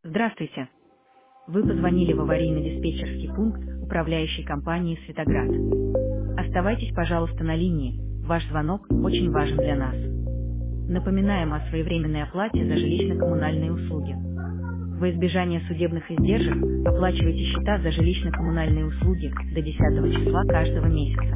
Здравствуйте. Вы позвонили в аварийно-диспетчерский пункт управляющей компании «Светоград». Оставайтесь, пожалуйста, на линии. Ваш звонок очень важен для нас. Напоминаем о своевременной оплате за жилищно-коммунальные услуги. Во избежание судебных издержек оплачивайте счета за жилищно-коммунальные услуги до 10 числа каждого месяца.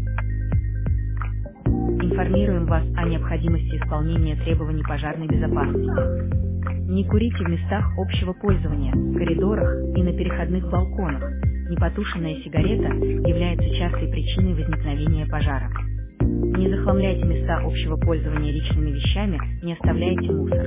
Информируем вас о необходимости исполнения требований пожарной безопасности. Не курите в местах общего пользования, коридорах и на переходных балконах. Непотушенная сигарета является частой причиной возникновения пожара. Не захламляйте места общего пользования личными вещами, не оставляйте мусор.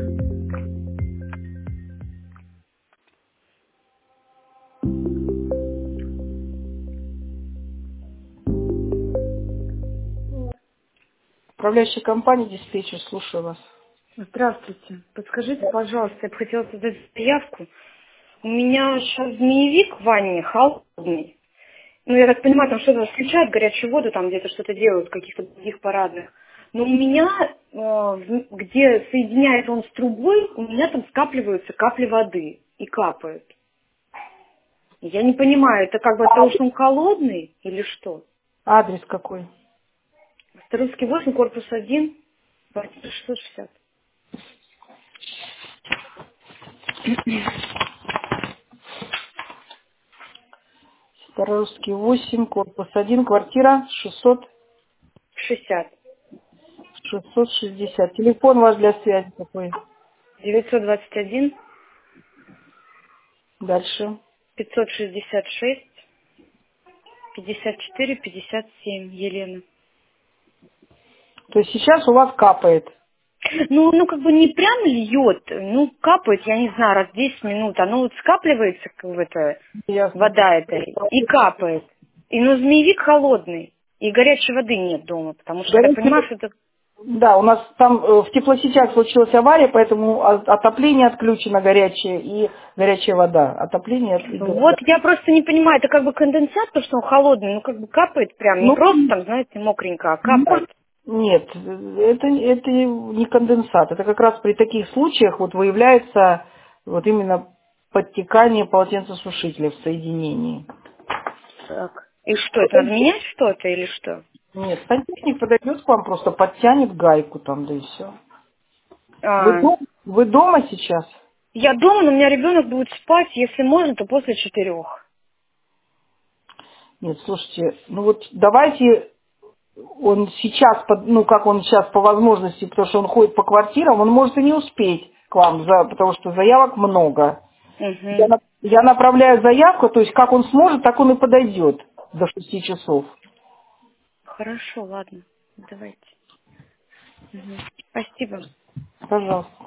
Управляющая компания «Диспетчер», слушаю вас. Здравствуйте. Подскажите, пожалуйста, я бы хотела создать заявку. У меня сейчас змеевик в ванне холодный. Ну, я так понимаю, там что-то включают, горячую воду, там где-то что-то делают, в каких-то других парадных. Но у меня, где соединяется он с трубой, у меня там скапливаются капли воды и капают. Я не понимаю, это как бы от того, что он холодный или что? Адрес какой? Старовский 8, корпус 1, квартира 660. Старорусский 8, корпус 1, квартира 60. 660. Телефон ваш для связи какой? 921 Дальше. 566 54 57, Елена. То есть сейчас у вас капает. Ну, как бы не прям льет, ну, капает, я не знаю, раз в 10 минут, оно вот скапливается, как бы это, Ясно. вода эта, и капает. И, ну, змеевик холодный, и горячей воды нет дома, потому что, я так понимаю, что это... Да, у нас там в теплосетях случилась авария, поэтому отопление отключено горячее и горячая вода. Отопление и Вот я просто не понимаю, это как бы конденсат, потому что он холодный, ну, как бы капает прям, не Ну, просто там, знаете, мокренько, а капает. нет, это не конденсат. Это как раз при таких случаях вот выявляется вот именно подтекание полотенцесушителя в соединении. Так. И что, это надо менять что-то или что? Нет, сантехник подойдет к вам, просто подтянет гайку там, да и все. А, Вы дома сейчас? я дома, но у меня ребенок будет спать, если можно, то после 4. Нет, слушайте, ну вот давайте он сейчас, ну как он сейчас по возможности, потому что он ходит по квартирам, он может и не успеть к вам, потому что заявок много. Угу. Я направляю заявку, то есть как он сможет, так он и подойдет до 6 часов. Хорошо, ладно. Давайте. Мгм. Спасибо. Пожалуйста.